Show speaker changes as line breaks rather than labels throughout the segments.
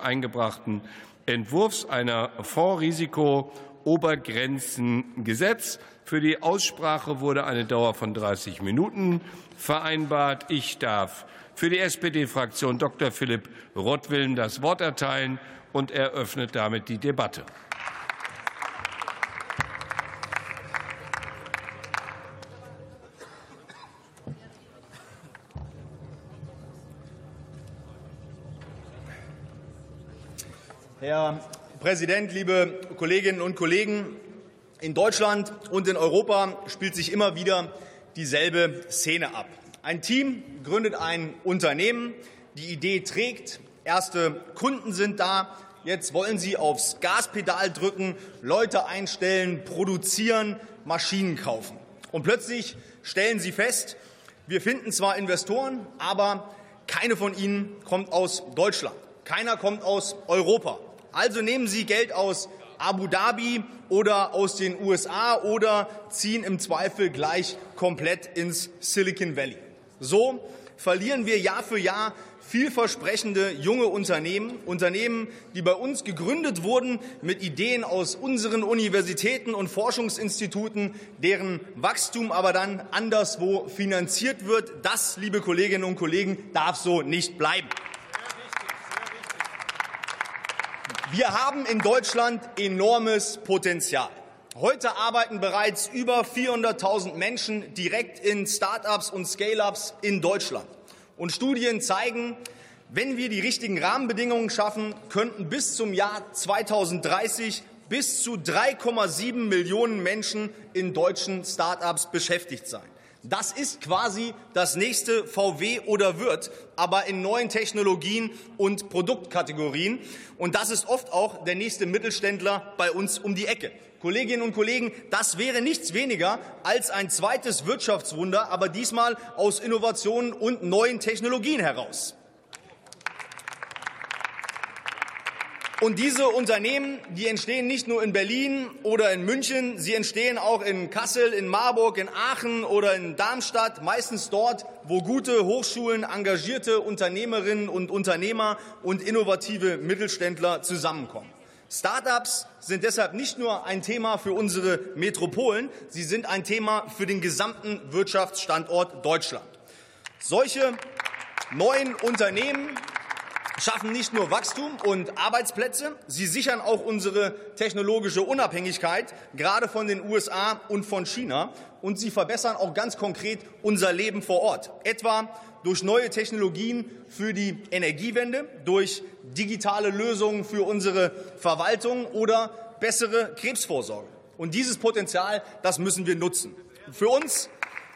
eingebrachten Entwurfs einer Fondsrisiko-Obergrenzengesetz. Für die Aussprache wurde eine Dauer von 30 Minuten vereinbart. Ich darf für die SPD-Fraktion Dr. Philipp Rottwilm das Wort erteilen und eröffnet damit die Debatte.
Herr Präsident, liebe Kolleginnen und Kollegen! In Deutschland und in Europa spielt sich immer wieder dieselbe Szene ab. Ein Team gründet ein Unternehmen, die Idee trägt, erste Kunden sind da, jetzt wollen sie aufs Gaspedal drücken, Leute einstellen, produzieren, Maschinen kaufen. Und plötzlich stellen sie fest, wir finden zwar Investoren, aber keine von ihnen kommt aus Deutschland, keiner kommt aus Europa. Also nehmen Sie Geld aus Abu Dhabi oder aus den USA oder ziehen im Zweifel gleich komplett ins Silicon Valley. So verlieren wir Jahr für Jahr vielversprechende junge Unternehmen, die bei uns gegründet wurden mit Ideen aus unseren Universitäten und Forschungsinstituten, deren Wachstum aber dann anderswo finanziert wird. Das, liebe Kolleginnen und Kollegen, darf so nicht bleiben. Wir haben in Deutschland enormes Potenzial. Heute arbeiten bereits über 400.000 Menschen direkt in Start-ups und Scale-ups in Deutschland. Und Studien zeigen, wenn wir die richtigen Rahmenbedingungen schaffen, könnten bis zum Jahr 2030 bis zu 3,7 Millionen Menschen in deutschen Start-ups beschäftigt sein. Das ist quasi das nächste VW oder Würth, aber in neuen Technologien und Produktkategorien. Und das ist oft auch der nächste Mittelständler bei uns um die Ecke. Kolleginnen und Kollegen, das wäre nichts weniger als ein zweites Wirtschaftswunder, aber diesmal aus Innovationen und neuen Technologien heraus. Und diese Unternehmen, die entstehen nicht nur in Berlin oder in München, sie entstehen auch in Kassel, in Marburg, in Aachen oder in Darmstadt, meistens dort, wo gute Hochschulen, engagierte Unternehmerinnen und Unternehmer und innovative Mittelständler zusammenkommen. Start-ups sind deshalb nicht nur ein Thema für unsere Metropolen, sie sind ein Thema für den gesamten Wirtschaftsstandort Deutschland. Solche neuen Unternehmen schaffen nicht nur Wachstum und Arbeitsplätze, sie sichern auch unsere technologische Unabhängigkeit, gerade von den USA und von China. Und sie verbessern auch ganz konkret unser Leben vor Ort, etwa durch neue Technologien für die Energiewende, durch digitale Lösungen für unsere Verwaltung oder bessere Krebsvorsorge. Und dieses Potenzial, das müssen wir nutzen. Für uns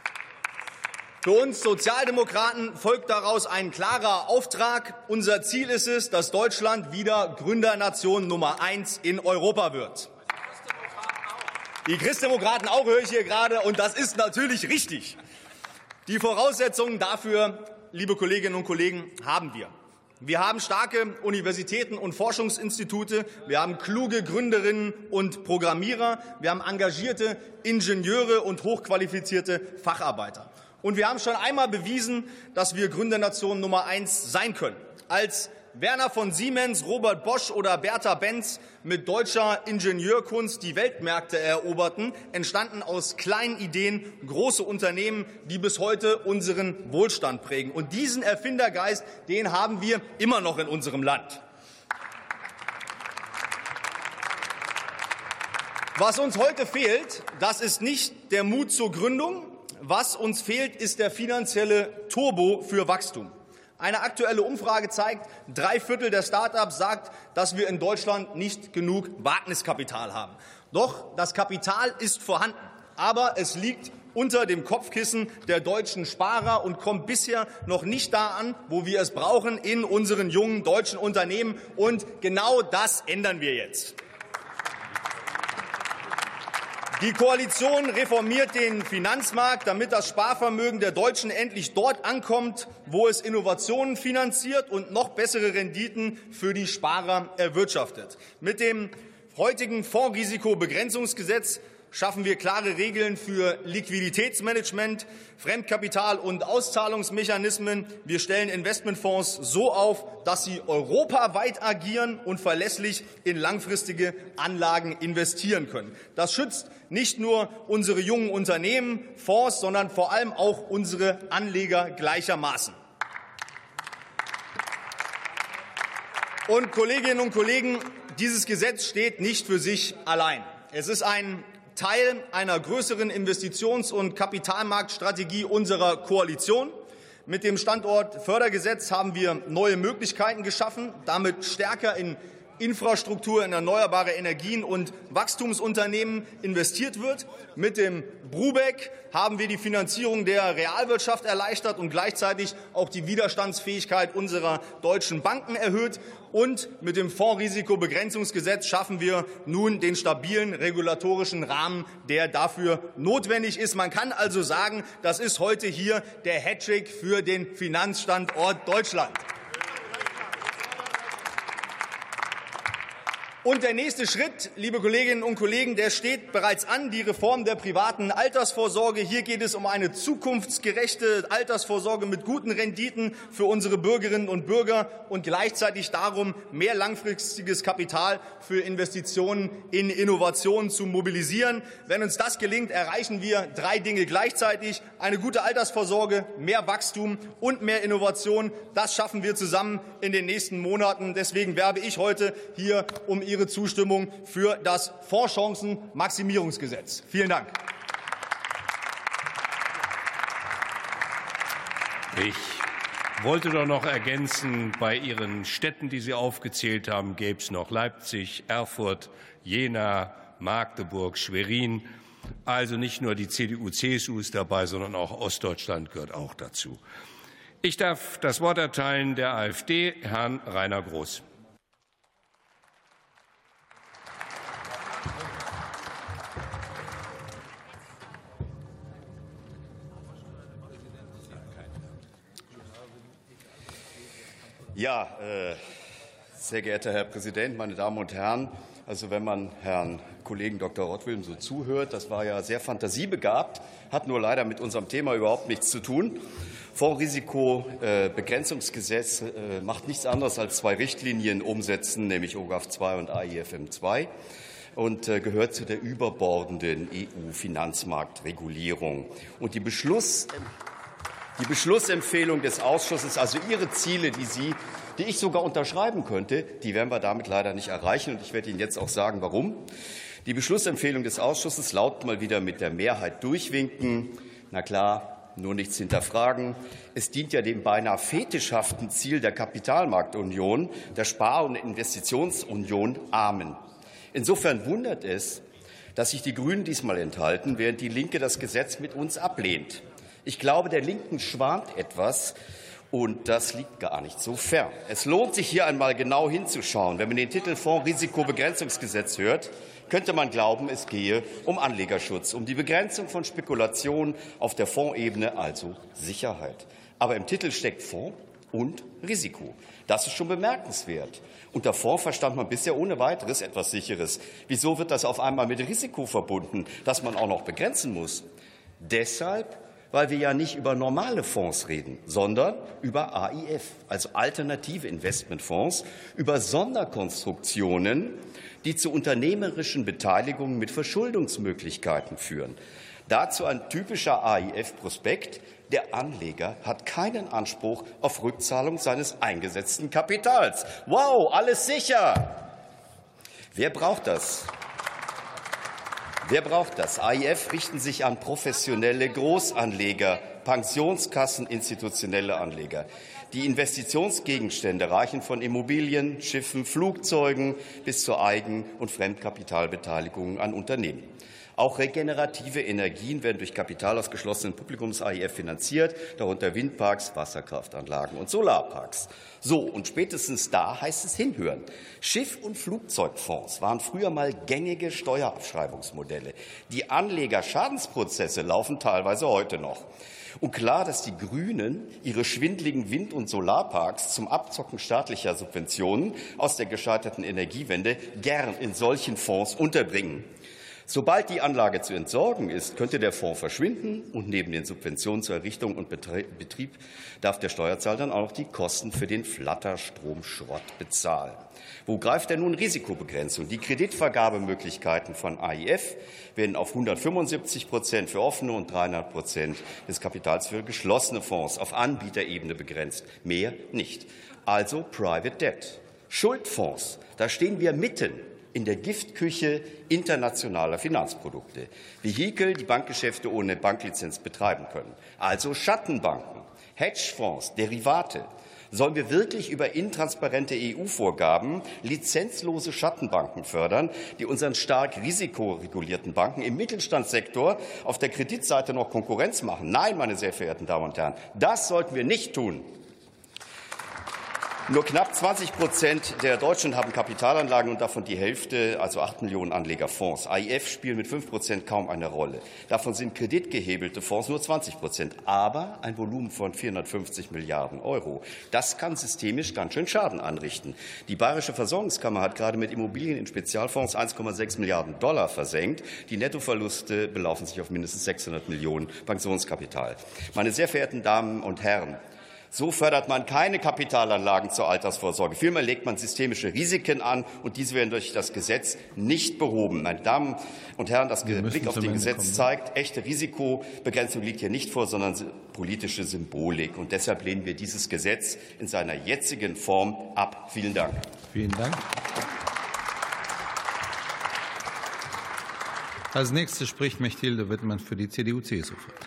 Sozialdemokraten folgt daraus ein klarer Auftrag. Unser Ziel ist es, dass Deutschland wieder Gründernation Nummer 1 in Europa wird. Die Christdemokraten auch, höre ich hier gerade, und das ist natürlich richtig. Die Voraussetzungen dafür, liebe Kolleginnen und Kollegen, haben wir. Wir haben starke Universitäten und Forschungsinstitute, wir haben kluge Gründerinnen und Programmierer, wir haben engagierte Ingenieure und hochqualifizierte Facharbeiter. Und wir haben schon einmal bewiesen, dass wir Gründernation Nummer 1 sein können. Als Werner von Siemens, Robert Bosch oder Bertha Benz mit deutscher Ingenieurkunst die Weltmärkte eroberten, entstanden aus kleinen Ideen große Unternehmen, die bis heute unseren Wohlstand prägen. Und diesen Erfindergeist, den haben wir immer noch in unserem Land. Was uns heute fehlt, das ist nicht der Mut zur Gründung. Was uns fehlt, ist der finanzielle Turbo für Wachstum. Eine aktuelle Umfrage zeigt, 3/4 der Start-ups sagt, dass wir in Deutschland nicht genug Wagniskapital haben. Doch das Kapital ist vorhanden, aber es liegt unter dem Kopfkissen der deutschen Sparer und kommt bisher noch nicht da an, wo wir es brauchen, in unseren jungen deutschen Unternehmen. Und genau das ändern wir jetzt. Die Koalition reformiert den Finanzmarkt, damit das Sparvermögen der Deutschen endlich dort ankommt, wo es Innovationen finanziert und noch bessere Renditen für die Sparer erwirtschaftet. Mit dem heutigen Fondsrisikobegrenzungsgesetz schaffen wir klare Regeln für Liquiditätsmanagement, Fremdkapital und Auszahlungsmechanismen. Wir stellen Investmentfonds so auf, dass sie europaweit agieren und verlässlich in langfristige Anlagen investieren können. Das schützt nicht nur unsere jungen Unternehmen, Fonds, sondern vor allem auch unsere Anleger gleichermaßen. Und Kolleginnen und Kollegen, dieses Gesetz steht nicht für sich allein. Es ist ein Teil einer größeren Investitions- und Kapitalmarktstrategie unserer Koalition. Mit dem Standortfördergesetz haben wir neue Möglichkeiten geschaffen, damit stärker in Infrastruktur, in erneuerbare Energien und Wachstumsunternehmen investiert wird. Mit dem BRUBEC haben wir die Finanzierung der Realwirtschaft erleichtert und gleichzeitig auch die Widerstandsfähigkeit unserer deutschen Banken erhöht. Und mit dem Fondsrisikobegrenzungsgesetz schaffen wir nun den stabilen regulatorischen Rahmen, der dafür notwendig ist. Man kann also sagen, das ist heute hier der Hattrick für den Finanzstandort Deutschland. Und der nächste Schritt, liebe Kolleginnen und Kollegen, der steht bereits an, die Reform der privaten Altersvorsorge. Hier geht es um eine zukunftsgerechte Altersvorsorge mit guten Renditen für unsere Bürgerinnen und Bürger und gleichzeitig darum, mehr langfristiges Kapital für Investitionen in Innovationen zu mobilisieren. Wenn uns das gelingt, erreichen wir 3 Dinge gleichzeitig: eine gute Altersvorsorge, mehr Wachstum und mehr Innovation. Das schaffen wir zusammen in den nächsten Monaten. Deswegen werbe ich heute hier um Ihre Zustimmung für das Fondschancenmaximierungsgesetz. Vielen Dank.
Ich wollte doch noch ergänzen, bei Ihren Städten, die Sie aufgezählt haben, gäbe es noch Leipzig, Erfurt, Jena, Magdeburg, Schwerin. Also nicht nur die CDU, CSU ist dabei, sondern auch Ostdeutschland gehört auch dazu. Ich darf das Wort erteilen der AfD, Herrn Rainer Groß.
Ja, sehr geehrter Herr Präsident, meine Damen und Herren! Also wenn man Herrn Kollegen Dr. Rottwilm so zuhört, das war ja sehr fantasiebegabt, hat nur leider mit unserem Thema überhaupt nichts zu tun. Fondsrisikobegrenzungsgesetz macht nichts anderes als 2 Richtlinien umsetzen, nämlich OGAF II und AIFM II, und gehört zu der überbordenden EU-Finanzmarktregulierung. Und die Beschlussempfehlung des Ausschusses, also Ihre Ziele, die ich sogar unterschreiben könnte, die werden wir damit leider nicht erreichen. Und ich werde Ihnen jetzt auch sagen, warum. Die Beschlussempfehlung des Ausschusses lautet mal wieder mit der Mehrheit durchwinken. Na klar, nur nichts hinterfragen. Es dient ja dem beinahe fetischhaften Ziel der Kapitalmarktunion, der Spar- und Investitionsunion. Amen. Insofern wundert es, dass sich die Grünen diesmal enthalten, während die Linke das Gesetz mit uns ablehnt. Ich glaube, der Linken schwant etwas, und das liegt gar nicht so fern. Es lohnt sich, hier einmal genau hinzuschauen. Wenn man den Titel Fondsrisikobegrenzungsgesetz hört, könnte man glauben, es gehe um Anlegerschutz, um die Begrenzung von Spekulationen auf der Fondsebene, also Sicherheit. Aber im Titel steckt Fonds und Risiko. Das ist schon bemerkenswert. Unter Fonds verstand man bisher ohne weiteres etwas Sicheres. Wieso wird das auf einmal mit Risiko verbunden, das man auch noch begrenzen muss? Deshalb, weil wir ja nicht über normale Fonds reden, sondern über AIF, also alternative Investmentfonds, über Sonderkonstruktionen, die zu unternehmerischen Beteiligungen mit Verschuldungsmöglichkeiten führen. Dazu ein typischer AIF-Prospekt: Der Anleger hat keinen Anspruch auf Rückzahlung seines eingesetzten Kapitals. Wow, alles sicher! Wer braucht das? Wer braucht das? AIF richten sich an professionelle Großanleger, Pensionskassen, institutionelle Anleger. Die Investitionsgegenstände reichen von Immobilien, Schiffen, Flugzeugen bis zur Eigen- und Fremdkapitalbeteiligung an Unternehmen. Auch regenerative Energien werden durch Kapital aus geschlossenen Publikums-AIF finanziert, darunter Windparks, Wasserkraftanlagen und Solarparks. So, und spätestens da heißt es hinhören. Schiff- und Flugzeugfonds waren früher mal gängige Steuerabschreibungsmodelle. Die Anlegerschadensprozesse laufen teilweise heute noch. Und klar, dass die Grünen ihre schwindeligen Wind- und Solarparks zum Abzocken staatlicher Subventionen aus der gescheiterten Energiewende gern in solchen Fonds unterbringen. Sobald die Anlage zu entsorgen ist, könnte der Fonds verschwinden und neben den Subventionen zur Errichtung und Betrieb darf der Steuerzahler dann auch noch die Kosten für den Flatterstromschrott bezahlen. Wo greift denn nun Risikobegrenzung? Die Kreditvergabemöglichkeiten von AIF werden auf 175% für offene und 300% des Kapitals für geschlossene Fonds auf Anbieterebene begrenzt. Mehr nicht. Also Private Debt. Schuldfonds, da stehen wir mitten in der Giftküche internationaler Finanzprodukte. Vehikel, die Bankgeschäfte ohne Banklizenz betreiben können. Also Schattenbanken, Hedgefonds, Derivate. Sollen wir wirklich über intransparente EU-Vorgaben lizenzlose Schattenbanken fördern, die unseren stark risikoregulierten Banken im Mittelstandssektor auf der Kreditseite noch Konkurrenz machen? Nein, meine sehr verehrten Damen und Herren, das sollten wir nicht tun. Nur knapp 20% der Deutschen haben Kapitalanlagen und davon die Hälfte, also 8 Millionen Anlegerfonds. AIF spielen mit 5% kaum eine Rolle. Davon sind kreditgehebelte Fonds nur 20%, aber ein Volumen von 450 Milliarden Euro. Das kann systemisch ganz schön Schaden anrichten. Die Bayerische Versorgungskammer hat gerade mit Immobilien in Spezialfonds 1,6 Milliarden $ versenkt. Die Nettoverluste belaufen sich auf mindestens 600 Millionen Pensionskapital. Meine sehr verehrten Damen und Herren, so fördert man keine Kapitalanlagen zur Altersvorsorge. Vielmehr legt man systemische Risiken an, und diese werden durch das Gesetz nicht behoben. Meine Damen und Herren, das Blick auf das Gesetz zeigt, echte Risikobegrenzung liegt hier nicht vor, sondern politische Symbolik. Und deshalb lehnen wir dieses Gesetz in seiner jetzigen Form ab. Vielen Dank.
Vielen Dank. Als nächste spricht Mechthilde Wittmann für die CDU-CSU-Fraktion.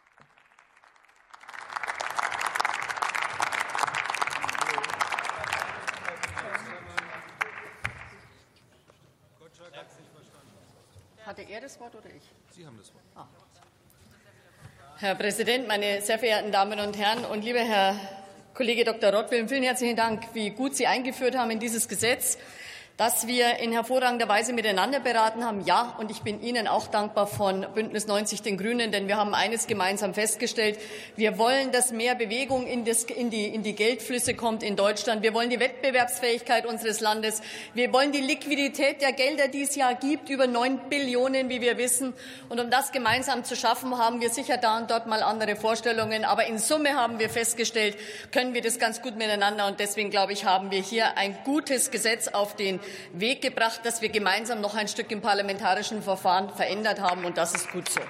Hatte er das Wort oder ich?
Sie haben das Wort.
Herr Präsident, meine sehr verehrten Damen und Herren und lieber Herr Kollege Dr. Rottwilm, vielen herzlichen Dank, wie gut Sie eingeführt haben in dieses Gesetz, dass wir in hervorragender Weise miteinander beraten haben. Ja, und ich bin Ihnen auch dankbar von Bündnis 90 Den Grünen, denn wir haben eines gemeinsam festgestellt. Wir wollen, dass mehr Bewegung in die Geldflüsse kommt in Deutschland. Wir wollen die Wettbewerbsfähigkeit unseres Landes. Wir wollen die Liquidität der Gelder, die es ja gibt, über 9 Billionen, wie wir wissen. Und um das gemeinsam zu schaffen, haben wir sicher da und dort mal andere Vorstellungen. Aber in Summe haben wir festgestellt, können wir das ganz gut miteinander. Und deswegen, glaube ich, haben wir hier ein gutes Gesetz auf den Weg gebracht, dass wir gemeinsam noch ein Stück im parlamentarischen Verfahren verändert haben, und das ist gut so.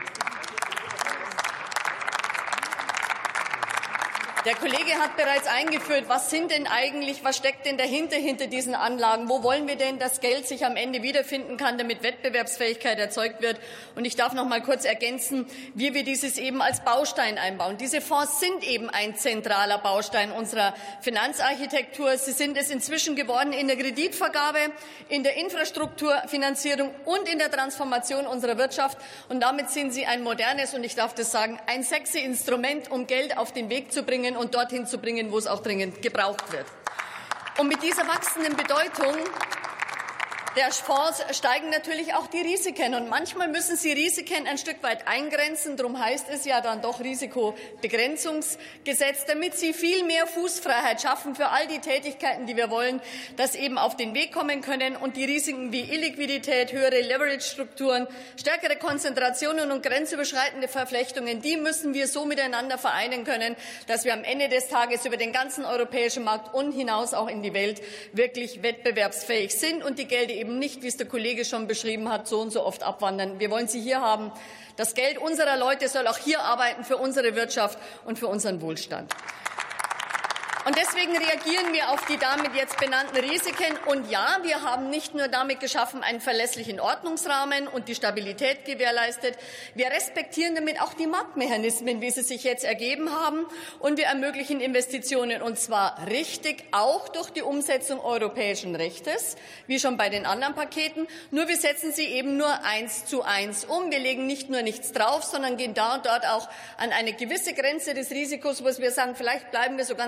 Der Kollege hat bereits eingeführt, was steckt denn dahinter, hinter diesen Anlagen? Wo wollen wir denn, dass Geld sich am Ende wiederfinden kann, damit Wettbewerbsfähigkeit erzeugt wird? Und ich darf noch mal kurz ergänzen, wie wir dieses eben als Baustein einbauen. Diese Fonds sind eben ein zentraler Baustein unserer Finanzarchitektur. Sie sind es inzwischen geworden in der Kreditvergabe, in der Infrastrukturfinanzierung und in der Transformation unserer Wirtschaft. Und damit sind sie ein modernes, und ich darf das sagen, ein sexy Instrument, um Geld auf den Weg zu bringen und dorthin zu bringen, wo es auch dringend gebraucht wird. Und mit dieser wachsenden Bedeutung der Fonds steigen natürlich auch die Risiken. Und manchmal müssen sie Risiken ein Stück weit eingrenzen. Darum heißt es ja dann doch Risikobegrenzungsgesetz, damit sie viel mehr Fußfreiheit schaffen für all die Tätigkeiten, die wir wollen, dass eben auf den Weg kommen können. Und die Risiken wie Illiquidität, höhere Leverage-Strukturen, stärkere Konzentrationen und grenzüberschreitende Verflechtungen, die müssen wir so miteinander vereinen können, dass wir am Ende des Tages über den ganzen europäischen Markt und hinaus auch in die Welt wirklich wettbewerbsfähig sind und die Gelder eben nicht, wie es der Kollege schon beschrieben hat, so und so oft abwandern. Wir wollen sie hier haben. Das Geld unserer Leute soll auch hier arbeiten für unsere Wirtschaft und für unseren Wohlstand. Und deswegen reagieren wir auf die damit jetzt benannten Risiken. Und ja, wir haben nicht nur damit geschaffen, einen verlässlichen Ordnungsrahmen und die Stabilität gewährleistet. Wir respektieren damit auch die Marktmechanismen, wie sie sich jetzt ergeben haben. Und wir ermöglichen Investitionen, und zwar richtig, auch durch die Umsetzung europäischen Rechtes, wie schon bei den anderen Paketen. Nur wir setzen sie eben nur 1:1 um. Wir legen nicht nur nichts drauf, sondern gehen da und dort auch an eine gewisse Grenze des Risikos, wo wir sagen, vielleicht bleiben wir so ganz knapp an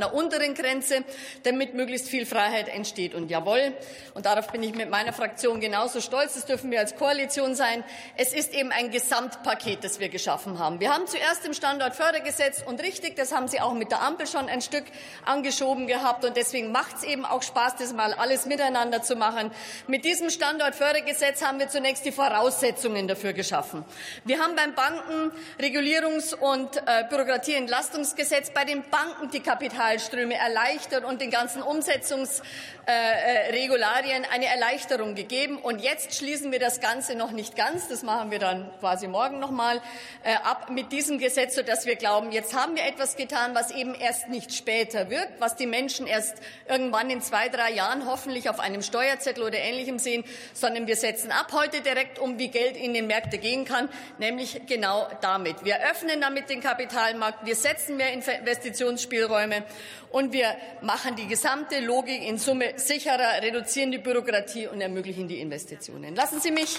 der unteren Grenze, damit möglichst viel Freiheit entsteht. Und jawohl, und darauf bin ich mit meiner Fraktion genauso stolz, das dürfen wir als Koalition sein, es ist eben ein Gesamtpaket, das wir geschaffen haben. Wir haben zuerst im Standortfördergesetz, und richtig, das haben Sie auch mit der Ampel schon ein Stück angeschoben gehabt, und deswegen macht es eben auch Spaß, das mal alles miteinander zu machen. Mit diesem Standortfördergesetz haben wir zunächst die Voraussetzungen dafür geschaffen. Wir haben beim Bankenregulierungs- und Bürokratieentlastungsgesetz bei den Banken die Kapitalströme erleichtert und den ganzen Umsetzungsregularien eine Erleichterung gegeben. Und jetzt schließen wir das Ganze noch nicht ganz, das machen wir dann quasi morgen noch mal ab mit diesem Gesetz, sodass wir glauben, jetzt haben wir etwas getan, was eben erst nicht später wirkt, was die Menschen erst irgendwann in 2, 3 Jahren hoffentlich auf einem Steuerzettel oder Ähnlichem sehen, sondern wir setzen ab heute direkt um, wie Geld in den Märkte gehen kann, nämlich genau damit. Wir öffnen damit den Kapitalmarkt, wir setzen mehr Investitionsspielräume und wir machen die gesamte Logik in Summe sicherer, reduzieren die Bürokratie und ermöglichen die Investitionen. Lassen Sie mich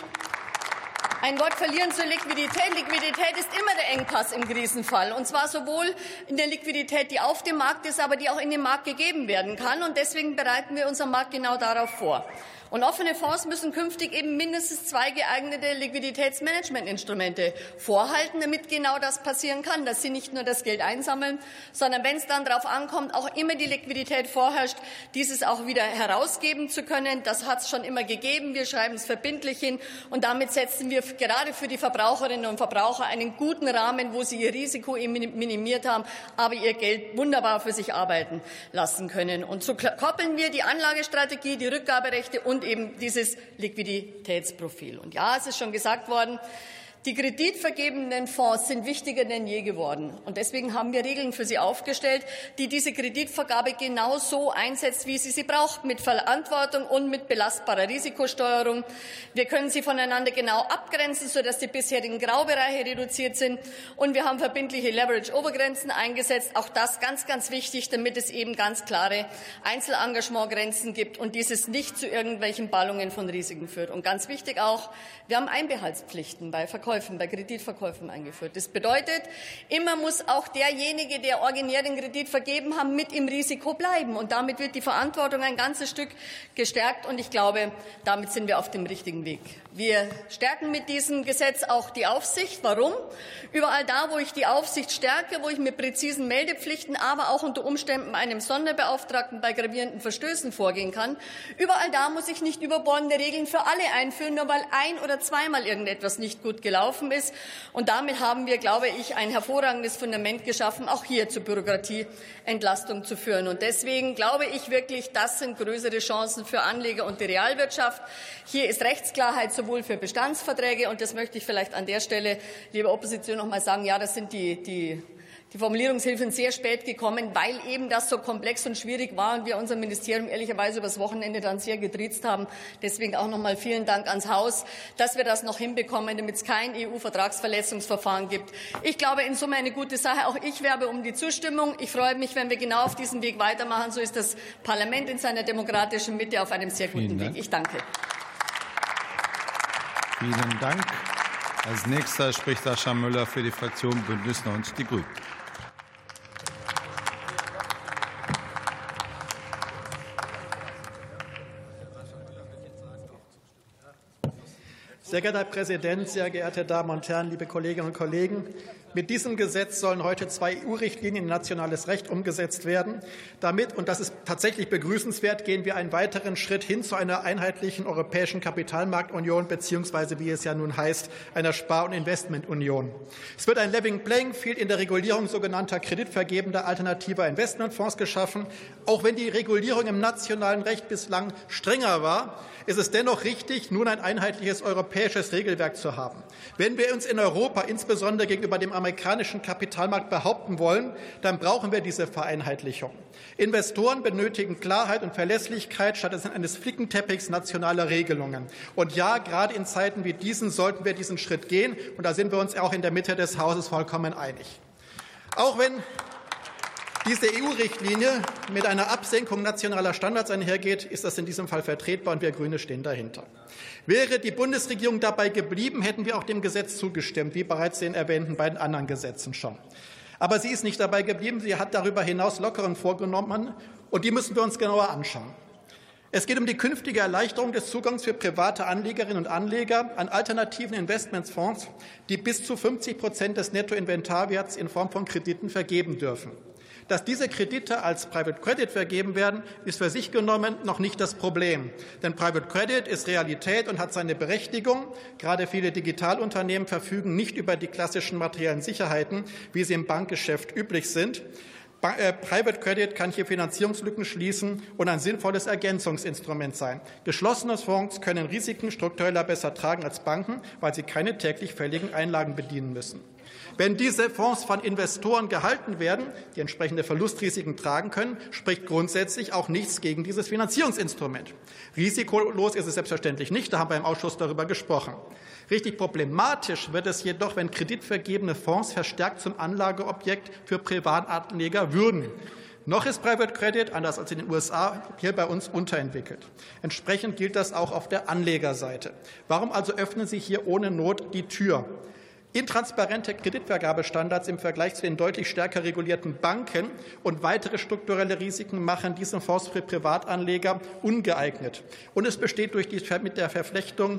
ein Wort verlieren zur Liquidität. Liquidität ist immer der Engpass im Krisenfall. Und zwar sowohl in der Liquidität, die auf dem Markt ist, aber die auch in den Markt gegeben werden kann. Und deswegen bereiten wir unseren Markt genau darauf vor. Und offene Fonds müssen künftig eben mindestens 2 geeignete Liquiditätsmanagementinstrumente vorhalten, damit genau das passieren kann, dass sie nicht nur das Geld einsammeln, sondern wenn es dann darauf ankommt, auch immer die Liquidität vorherrscht, dieses auch wieder herausgeben zu können. Das hat es schon immer gegeben. Wir schreiben es verbindlich hin. Und damit setzen wir gerade für die Verbraucherinnen und Verbraucher einen guten Rahmen, wo sie ihr Risiko minimiert haben, aber ihr Geld wunderbar für sich arbeiten lassen können. Und so koppeln wir die Anlagestrategie, die Rückgaberechte und eben dieses Liquiditätsprofil. Und ja, es ist schon gesagt worden, die kreditvergebenden Fonds sind wichtiger denn je geworden. Und deswegen haben wir Regeln für sie aufgestellt, die diese Kreditvergabe genau so einsetzt, wie sie braucht, mit Verantwortung und mit belastbarer Risikosteuerung. Wir können sie voneinander genau abgrenzen, sodass die bisherigen Graubereiche reduziert sind. Und wir haben verbindliche Leverage-Obergrenzen eingesetzt. Auch das ganz, ganz wichtig, damit es eben ganz klare Einzelengagementgrenzen gibt und dieses nicht zu irgendwelchen Ballungen von Risiken führt. Und ganz wichtig auch, wir haben Einbehaltspflichten bei Kreditverkäufen eingeführt. Das bedeutet, immer muss auch derjenige, der originär den Kredit vergeben hat, mit im Risiko bleiben. Und damit wird die Verantwortung ein ganzes Stück gestärkt. Und ich glaube, damit sind wir auf dem richtigen Weg. Wir stärken mit diesem Gesetz auch die Aufsicht. Warum? Überall da, wo ich die Aufsicht stärke, wo ich mit präzisen Meldepflichten, aber auch unter Umständen einem Sonderbeauftragten bei gravierenden Verstößen vorgehen kann, überall da muss ich nicht überbordende Regeln für alle einführen, nur weil ein- oder zweimal irgendetwas nicht gut gelaufen ist. Und damit haben wir, glaube ich, ein hervorragendes Fundament geschaffen, auch hier zur Bürokratieentlastung zu führen. Und deswegen glaube ich wirklich, das sind größere Chancen für Anleger und die Realwirtschaft. Hier ist Rechtsklarheit sowohl für Bestandsverträge, und das möchte ich vielleicht an der Stelle, liebe Opposition, noch mal sagen, ja, das sind die Formulierungshilfen sehr spät gekommen, weil eben das so komplex und schwierig war und wir unser Ministerium ehrlicherweise übers Wochenende dann sehr getriezt haben. Deswegen auch noch mal vielen Dank ans Haus, dass wir das noch hinbekommen, damit es kein EU-Vertragsverletzungsverfahren gibt. Ich glaube, in Summe eine gute Sache. Auch ich werbe um die Zustimmung. Ich freue mich, wenn wir genau auf diesem Weg weitermachen. So ist das Parlament in seiner demokratischen Mitte auf einem sehr guten Weg. Ich danke.
Vielen Dank. Als nächster spricht Sascha Müller für die Fraktion Bündnis 90 Die Grünen.
Sehr geehrter Herr Präsident, sehr geehrte Damen und Herren, liebe Kolleginnen und Kollegen! Mit diesem Gesetz sollen heute 2 EU-Richtlinien in nationales Recht umgesetzt werden. Damit, und das ist tatsächlich begrüßenswert, gehen wir einen weiteren Schritt hin zu einer einheitlichen europäischen Kapitalmarktunion beziehungsweise, wie es ja nun heißt, einer Spar- und Investmentunion. Es wird ein Level Playing Field in der Regulierung sogenannter kreditvergebender alternativer Investmentfonds geschaffen. Auch wenn die Regulierung im nationalen Recht bislang strenger war, ist es dennoch richtig, nun ein einheitliches europäisches Regelwerk zu haben. Wenn wir uns in Europa insbesondere gegenüber dem amerikanischen Kapitalmarkt behaupten wollen, dann brauchen wir diese Vereinheitlichung. Investoren benötigen Klarheit und Verlässlichkeit statt eines Flickenteppichs nationaler Regelungen. Und ja, gerade in Zeiten wie diesen sollten wir diesen Schritt gehen. Und da sind wir uns auch in der Mitte des Hauses vollkommen einig. Auch wenn diese EU-Richtlinie mit einer Absenkung nationaler Standards einhergeht, ist das in diesem Fall vertretbar, und wir Grüne stehen dahinter. Wäre die Bundesregierung dabei geblieben, hätten wir auch dem Gesetz zugestimmt, wie bereits den erwähnten beiden anderen Gesetzen schon. Aber sie ist nicht dabei geblieben. Sie hat darüber hinaus Lockerungen vorgenommen, und die müssen wir uns genauer anschauen. Es geht um die künftige Erleichterung des Zugangs für private Anlegerinnen und Anleger an alternativen Investmentfonds, die bis zu 50% des Nettoinventarwerts in Form von Krediten vergeben dürfen. Dass diese Kredite als Private Credit vergeben werden, ist für sich genommen noch nicht das Problem. Denn Private Credit ist Realität und hat seine Berechtigung. Gerade viele Digitalunternehmen verfügen nicht über die klassischen materiellen Sicherheiten, wie sie im Bankgeschäft üblich sind. Private Credit kann hier Finanzierungslücken schließen und ein sinnvolles Ergänzungsinstrument sein. Geschlossene Fonds können Risiken struktureller besser tragen als Banken, weil sie keine täglich fälligen Einlagen bedienen müssen. Wenn diese Fonds von Investoren gehalten werden, die entsprechende Verlustrisiken tragen können, spricht grundsätzlich auch nichts gegen dieses Finanzierungsinstrument. Risikolos ist es selbstverständlich nicht, da haben wir im Ausschuss darüber gesprochen. Richtig problematisch wird es jedoch, wenn kreditvergebene Fonds verstärkt zum Anlageobjekt für Privatanleger würden. Noch ist Private Credit, anders als in den USA, hier bei uns unterentwickelt. Entsprechend gilt das auch auf der Anlegerseite. Warum also öffnen Sie hier ohne Not die Tür? Intransparente Kreditvergabestandards im Vergleich zu den deutlich stärker regulierten Banken und weitere strukturelle Risiken machen diesen Fonds für Privatanleger ungeeignet. Und es besteht durch die Verflechtung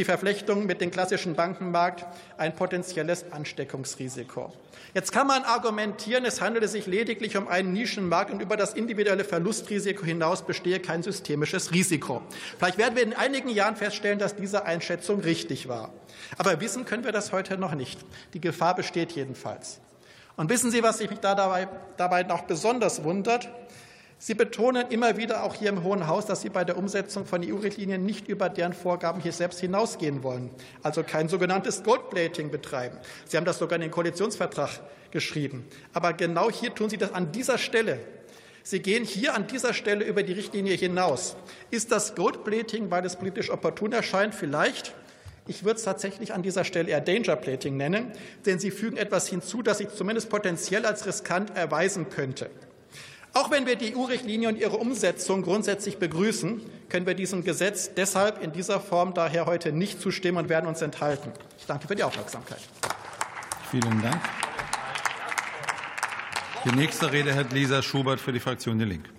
mit dem klassischen Bankenmarkt ein potenzielles Ansteckungsrisiko. Jetzt kann man argumentieren, es handele sich lediglich um einen Nischenmarkt und über das individuelle Verlustrisiko hinaus bestehe kein systemisches Risiko. Vielleicht werden wir in einigen Jahren feststellen, dass diese Einschätzung richtig war. Aber wissen können wir das heute noch nicht. Die Gefahr besteht jedenfalls. Und wissen Sie, was mich dabei noch besonders wundert? Sie betonen immer wieder, auch hier im Hohen Haus, dass Sie bei der Umsetzung von EU-Richtlinien nicht über deren Vorgaben hier selbst hinausgehen wollen, also kein sogenanntes Goldplating betreiben. Sie haben das sogar in den Koalitionsvertrag geschrieben. Aber genau hier tun Sie das an dieser Stelle. Sie gehen hier an dieser Stelle über die Richtlinie hinaus. Ist das Goldplating, weil es politisch opportun erscheint? Vielleicht. Ich würde es tatsächlich an dieser Stelle eher Dangerplating nennen, denn Sie fügen etwas hinzu, das sich zumindest potenziell als riskant erweisen könnte. Auch wenn wir die EU-Richtlinie und ihre Umsetzung grundsätzlich begrüßen, können wir diesem Gesetz deshalb in dieser Form daher heute nicht zustimmen und werden uns enthalten. Ich danke für die Aufmerksamkeit.
Vielen Dank. Die nächste Rede hat Lisa Schubert für die Fraktion Die Linke.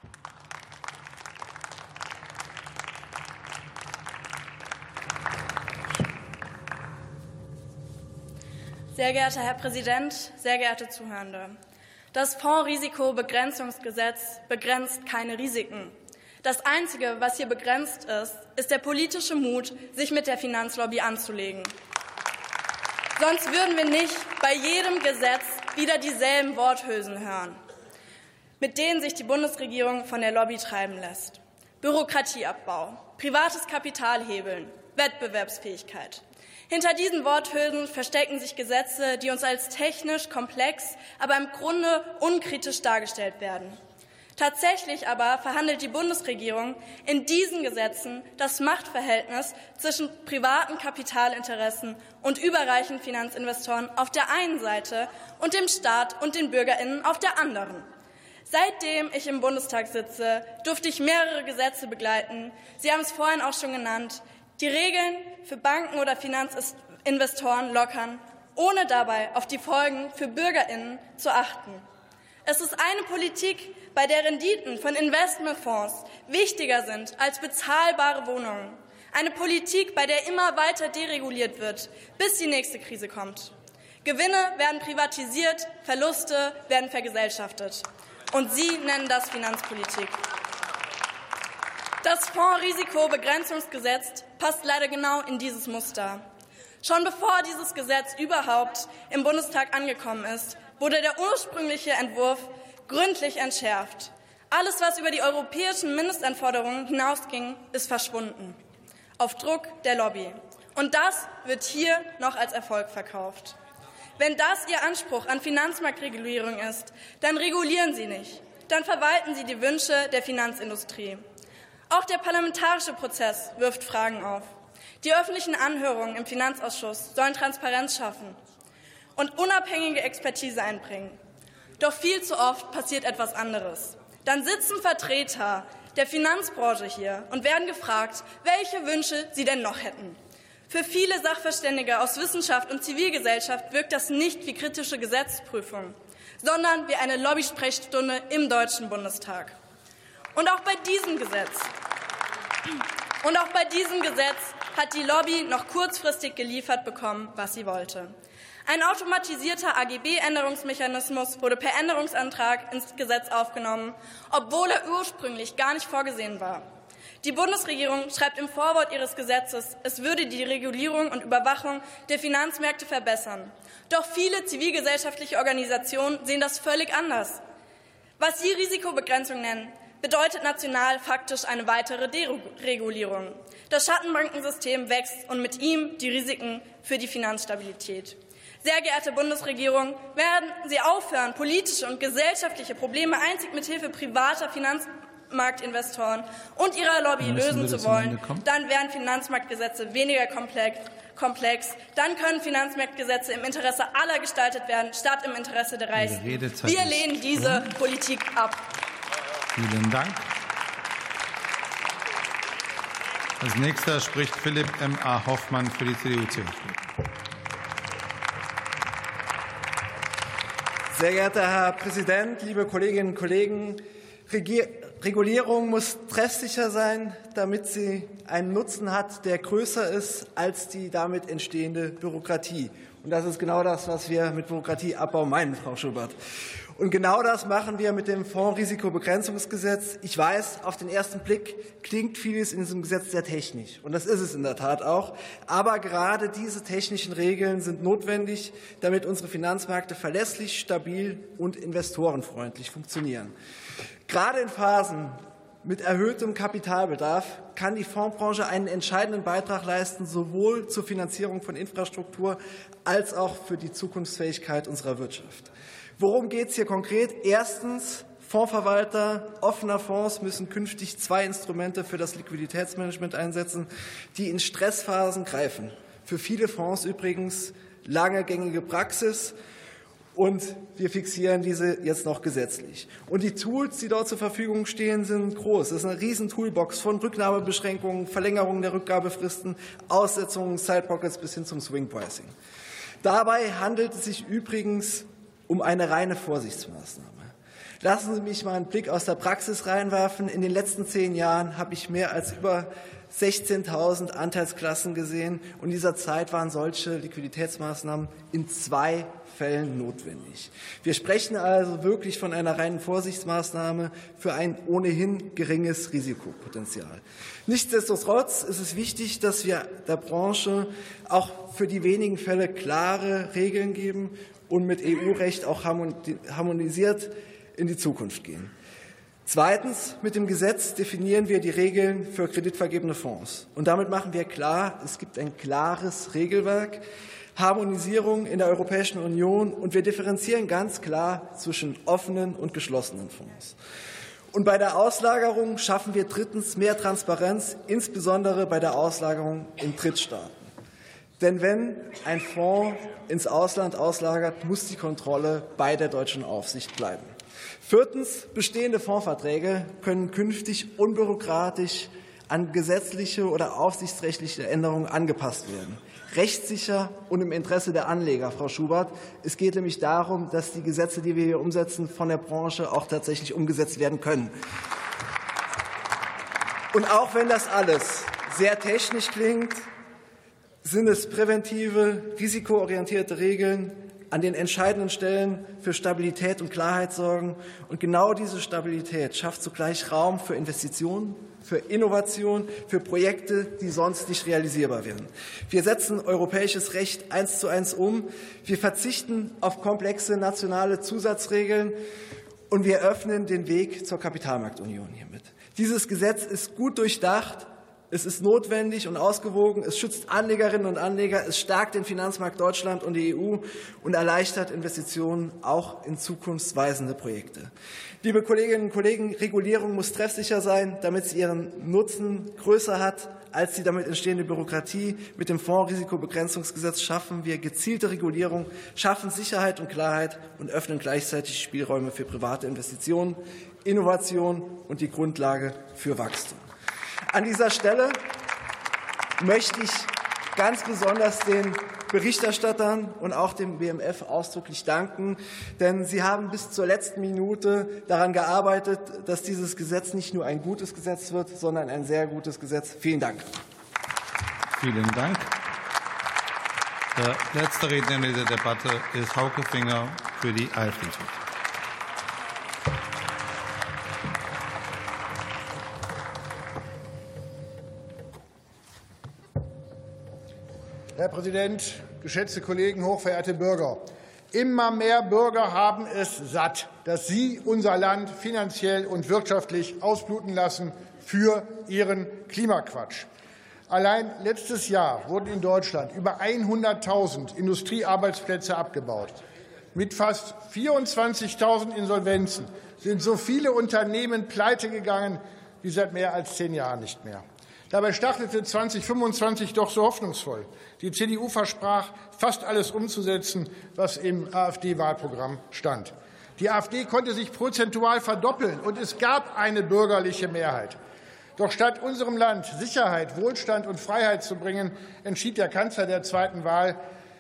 Sehr geehrter Herr Präsident, sehr geehrte Zuhörende! Das Fondsrisikobegrenzungsgesetz begrenzt keine Risiken. Das Einzige, was hier begrenzt ist, ist der politische Mut, sich mit der Finanzlobby anzulegen. Sonst würden wir nicht bei jedem Gesetz wieder dieselben Worthülsen hören, mit denen sich die Bundesregierung von der Lobby treiben lässt. Bürokratieabbau, privates Kapital hebeln, Wettbewerbsfähigkeit. Hinter diesen Worthülsen verstecken sich Gesetze, die uns als technisch komplex, aber im Grunde unkritisch dargestellt werden. Tatsächlich aber verhandelt die Bundesregierung in diesen Gesetzen das Machtverhältnis zwischen privaten Kapitalinteressen und überreichen Finanzinvestoren auf der einen Seite und dem Staat und den BürgerInnen auf der anderen. Seitdem ich im Bundestag sitze, durfte ich mehrere Gesetze begleiten. Sie haben es vorhin auch schon genannt. Die Regeln für Banken oder Finanzinvestoren lockern, ohne dabei auf die Folgen für BürgerInnen zu achten. Es ist eine Politik, bei der Renditen von Investmentfonds wichtiger sind als bezahlbare Wohnungen. Eine Politik, bei der immer weiter dereguliert wird, bis die nächste Krise kommt. Gewinne werden privatisiert, Verluste werden vergesellschaftet. Und Sie nennen das Finanzpolitik. Das Fondsrisikobegrenzungsgesetz passt leider genau in dieses Muster. Schon bevor dieses Gesetz überhaupt im Bundestag angekommen ist, wurde der ursprüngliche Entwurf gründlich entschärft. Alles, was über die europäischen Mindestanforderungen hinausging, ist verschwunden. Auf Druck der Lobby. Und das wird hier noch als Erfolg verkauft. Wenn das Ihr Anspruch an Finanzmarktregulierung ist, dann regulieren Sie nicht. Dann verwalten Sie die Wünsche der Finanzindustrie. Auch der parlamentarische Prozess wirft Fragen auf. Die öffentlichen Anhörungen im Finanzausschuss sollen Transparenz schaffen und unabhängige Expertise einbringen. Doch viel zu oft passiert etwas anderes. Dann sitzen Vertreter der Finanzbranche hier und werden gefragt, welche Wünsche sie denn noch hätten. Für viele Sachverständige aus Wissenschaft und Zivilgesellschaft wirkt das nicht wie kritische Gesetzesprüfung. sondern wie eine Lobby-Sprechstunde im Deutschen Bundestag. Und auch bei diesem Gesetz hat die Lobby noch kurzfristig geliefert bekommen, was sie wollte. Ein automatisierter AGB-Änderungsmechanismus wurde per Änderungsantrag ins Gesetz aufgenommen, obwohl er ursprünglich gar nicht vorgesehen war. Die Bundesregierung schreibt im Vorwort ihres Gesetzes, es würde die Regulierung und Überwachung der Finanzmärkte verbessern. Doch viele zivilgesellschaftliche Organisationen sehen das völlig anders. Was sie Risikobegrenzung nennen, bedeutet national faktisch eine weitere Deregulierung. Das Schattenbankensystem wächst und mit ihm die Risiken für die Finanzstabilität. Sehr geehrte Bundesregierung, werden Sie aufhören, politische und gesellschaftliche Probleme einzig mit Hilfe privater Finanzmarktinvestoren und ihrer Lobby lösen zu wollen, dann wären Finanzmarktgesetze weniger komplex. Dann können Finanzmarktgesetze im Interesse aller gestaltet werden, statt im Interesse der Reichen. Wir lehnen diese Politik ab.
Vielen Dank. Als nächster spricht Philipp M.A. Hoffmann für die CDU-CSU.
Sehr geehrter Herr Präsident, liebe Kolleginnen und Kollegen! Regulierung muss treffsicher sein, damit sie einen Nutzen hat, der größer ist als die damit entstehende Bürokratie. Und das ist genau das, was wir mit Bürokratieabbau meinen, Frau Schubert. Und genau das machen wir mit dem Fondsrisikobegrenzungsgesetz. Ich weiß, auf den ersten Blick klingt vieles in diesem Gesetz sehr technisch. Und das ist es in der Tat auch. Aber gerade diese technischen Regeln sind notwendig, damit unsere Finanzmärkte verlässlich, stabil und investorenfreundlich funktionieren. Gerade in Phasen mit erhöhtem Kapitalbedarf kann die Fondsbranche einen entscheidenden Beitrag leisten, sowohl zur Finanzierung von Infrastruktur als auch für die Zukunftsfähigkeit unserer Wirtschaft. Worum geht es hier konkret? Erstens, Fondsverwalter offener Fonds müssen künftig 2 Instrumente für das Liquiditätsmanagement einsetzen, die in Stressphasen greifen. Für viele Fonds übrigens lange gängige Praxis. Und wir fixieren diese jetzt noch gesetzlich. Und die Tools, die dort zur Verfügung stehen, sind groß. Das ist eine riesen Toolbox von Rücknahmebeschränkungen, Verlängerung der Rückgabefristen, Aussetzungen, Sidepockets bis hin zum Swing Pricing. Dabei handelt es sich übrigens um eine reine Vorsichtsmaßnahme. Lassen Sie mich mal einen Blick aus der Praxis reinwerfen. In den letzten 10 Jahren habe ich mehr als über 16.000 Anteilsklassen gesehen. Und in dieser Zeit waren solche Liquiditätsmaßnahmen in 2 Fällen notwendig. Wir sprechen also wirklich von einer reinen Vorsichtsmaßnahme für ein ohnehin geringes Risikopotenzial. Nichtsdestotrotz ist es wichtig, dass wir der Branche auch für die wenigen Fälle klare Regeln geben und mit EU-Recht auch harmonisiert in die Zukunft gehen. Zweitens, mit dem Gesetz definieren wir die Regeln für kreditvergebene Fonds. Und damit machen wir klar, es gibt ein klares Regelwerk, Harmonisierung in der Europäischen Union, und wir differenzieren ganz klar zwischen offenen und geschlossenen Fonds. Und bei der Auslagerung schaffen wir drittens mehr Transparenz, insbesondere bei der Auslagerung in Drittstaaten. Denn wenn ein Fonds ins Ausland auslagert, muss die Kontrolle bei der deutschen Aufsicht bleiben. Viertens, bestehende Fondsverträge können künftig unbürokratisch an gesetzliche oder aufsichtsrechtliche Änderungen angepasst werden. Rechtssicher und im Interesse der Anleger, Frau Schubert. Es geht nämlich darum, dass die Gesetze, die wir hier umsetzen, von der Branche auch tatsächlich umgesetzt werden können. Und auch wenn das alles sehr technisch klingt, sind es präventive, risikoorientierte Regeln, an den entscheidenden Stellen für Stabilität und Klarheit sorgen. Und genau diese Stabilität schafft zugleich Raum für Investitionen, für Innovation, für Projekte, die sonst nicht realisierbar wären. Wir setzen europäisches Recht 1:1 um. Wir verzichten auf komplexe nationale Zusatzregeln und wir öffnen den Weg zur Kapitalmarktunion hiermit. Dieses Gesetz ist gut durchdacht. Es ist notwendig und ausgewogen. Es schützt Anlegerinnen und Anleger. Es stärkt den Finanzmarkt Deutschland und die EU und erleichtert Investitionen auch in zukunftsweisende Projekte. Liebe Kolleginnen und Kollegen, Regulierung muss treffsicher sein, damit sie ihren Nutzen größer hat als die damit entstehende Bürokratie. Mit dem Fondsrisikobegrenzungsgesetz schaffen wir gezielte Regulierung, schaffen Sicherheit und Klarheit und öffnen gleichzeitig Spielräume für private Investitionen, Innovation und die Grundlage für Wachstum. An dieser Stelle möchte ich ganz besonders den Berichterstattern und auch dem BMF ausdrücklich danken, denn sie haben bis zur letzten Minute daran gearbeitet, dass dieses Gesetz nicht nur ein gutes Gesetz wird, sondern ein sehr gutes Gesetz. Vielen Dank.
Vielen Dank. Der letzte Redner in dieser Debatte ist Hauke Finger für die AfD.
Herr Präsident, geschätzte Kollegen, hochverehrte Bürger! Immer mehr Bürger haben es satt, dass Sie unser Land finanziell und wirtschaftlich ausbluten lassen für Ihren Klimaquatsch. Allein letztes Jahr wurden in Deutschland über 100.000 Industriearbeitsplätze abgebaut. Mit fast 24.000 Insolvenzen sind so viele Unternehmen pleitegegangen wie seit mehr als 10 Jahren nicht mehr. Dabei startete 2025 doch so hoffnungsvoll. Die CDU versprach, fast alles umzusetzen, was im AfD-Wahlprogramm stand. Die AfD konnte sich prozentual verdoppeln, und es gab eine bürgerliche Mehrheit. Doch statt unserem Land Sicherheit, Wohlstand und Freiheit zu bringen, entschied der Kanzler der zweiten Wahl,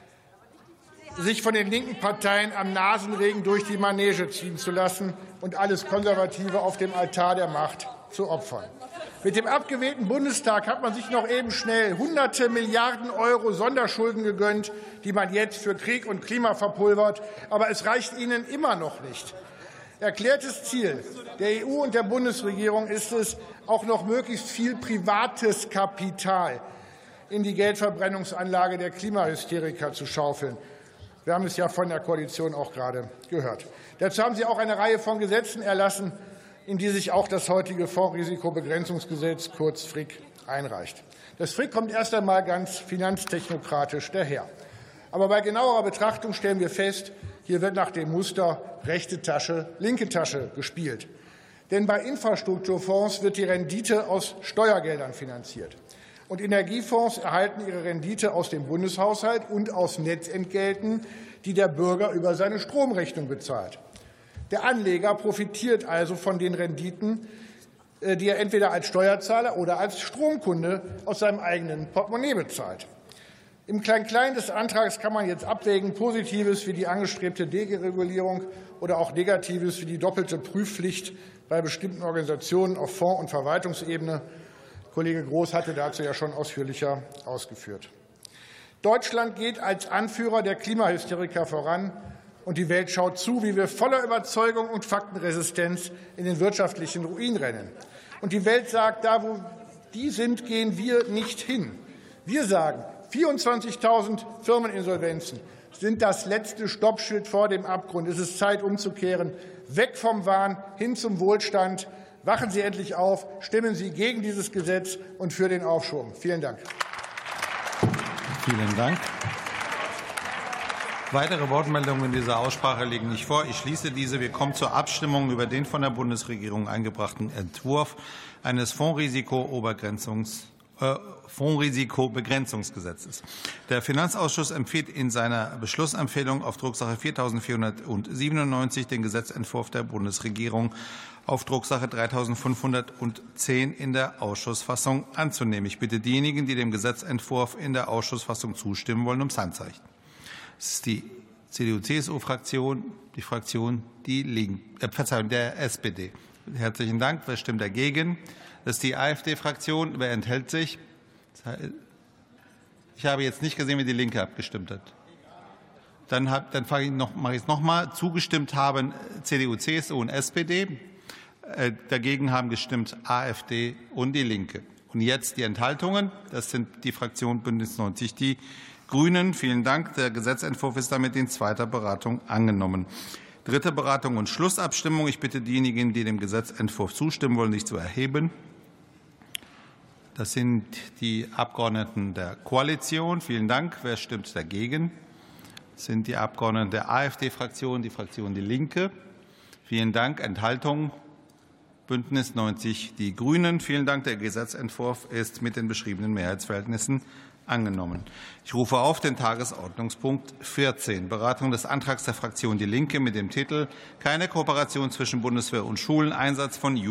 sich von den linken Parteien am Nasenregen durch die Manege ziehen zu lassen und alles Konservative auf dem Altar der Macht zu opfern. Mit dem abgewählten Bundestag hat man sich noch eben schnell hunderte Milliarden Euro Sonderschulden gegönnt, die man jetzt für Krieg und Klima verpulvert. Aber es reicht Ihnen immer noch nicht. Erklärtes Ziel der EU und der Bundesregierung ist es, auch noch möglichst viel privates Kapital in die Geldverbrennungsanlage der Klimahysteriker zu schaufeln. Wir haben es ja von der Koalition auch gerade gehört. Dazu haben Sie auch eine Reihe von Gesetzen erlassen, in die sich auch das heutige Fondsrisikobegrenzungsgesetz, kurz FRIG, einreicht. Das FRIG kommt erst einmal ganz finanztechnokratisch daher. Aber bei genauerer Betrachtung stellen wir fest, hier wird nach dem Muster rechte Tasche, linke Tasche gespielt. Denn bei Infrastrukturfonds wird die Rendite aus Steuergeldern finanziert. Und Energiefonds erhalten ihre Rendite aus dem Bundeshaushalt und aus Netzentgelten, die der Bürger über seine Stromrechnung bezahlt. Der Anleger profitiert also von den Renditen, die er entweder als Steuerzahler oder als Stromkunde aus seinem eigenen Portemonnaie bezahlt. Im Klein-Klein des Antrags kann man jetzt abwägen, Positives wie die angestrebte Deregulierung oder auch Negatives wie die doppelte Prüfpflicht bei bestimmten Organisationen auf Fonds- und Verwaltungsebene. Kollege Groß hatte dazu ja schon ausführlicher ausgeführt. Deutschland geht als Anführer der Klimahysteriker voran, und die Welt schaut zu, wie wir voller Überzeugung und Faktenresistenz in den wirtschaftlichen Ruin rennen. Und die Welt sagt, da wo die sind, gehen wir nicht hin. Wir sagen, 24.000 Firmeninsolvenzen sind das letzte Stoppschild vor dem Abgrund. Es ist Zeit, umzukehren, weg vom Wahn hin zum Wohlstand. Wachen Sie endlich auf, stimmen Sie gegen dieses Gesetz und für den Aufschwung. Vielen Dank.
Vielen Dank. Weitere Wortmeldungen in dieser Aussprache liegen nicht vor. Ich schließe diese. Wir kommen zur Abstimmung über den von der Bundesregierung eingebrachten Entwurf eines Fondsrisikobegrenzungsgesetzes. Der Finanzausschuss empfiehlt in seiner Beschlussempfehlung auf Drucksache 4497 den Gesetzentwurf der Bundesregierung auf Drucksache 3510 in der Ausschussfassung anzunehmen. Ich bitte diejenigen, die dem Gesetzentwurf in der Ausschussfassung zustimmen wollen, ums Handzeichen. Das ist die CDU-CSU-Fraktion, die Fraktion der SPD. Herzlichen Dank. Wer stimmt dagegen? Das ist die AfD-Fraktion. Wer enthält sich? Ich habe jetzt nicht gesehen, wie die Linke abgestimmt hat. Dann mache ich es noch mal. Zugestimmt haben CDU, CSU und SPD. Dagegen haben gestimmt AfD und die Linke. Und jetzt die Enthaltungen. Das sind die Fraktion Bündnis 90, die Grünen. Vielen Dank. Der Gesetzentwurf ist damit in zweiter Beratung angenommen. Dritte Beratung und Schlussabstimmung. Ich bitte diejenigen, die dem Gesetzentwurf zustimmen wollen, sich zu erheben. Das sind die Abgeordneten der Koalition. Vielen Dank. Wer stimmt dagegen? Das sind die Abgeordneten der AfD-Fraktion, die Fraktion Die Linke. Vielen Dank. Enthaltung? Bündnis 90, die Grünen. Vielen Dank. Der Gesetzentwurf ist mit den beschriebenen Mehrheitsverhältnissen angenommen. Ich rufe auf den Tagesordnungspunkt 14, Beratung des Antrags der Fraktion Die Linke mit dem Titel Keine Kooperation zwischen Bundeswehr und Schulen, Einsatz von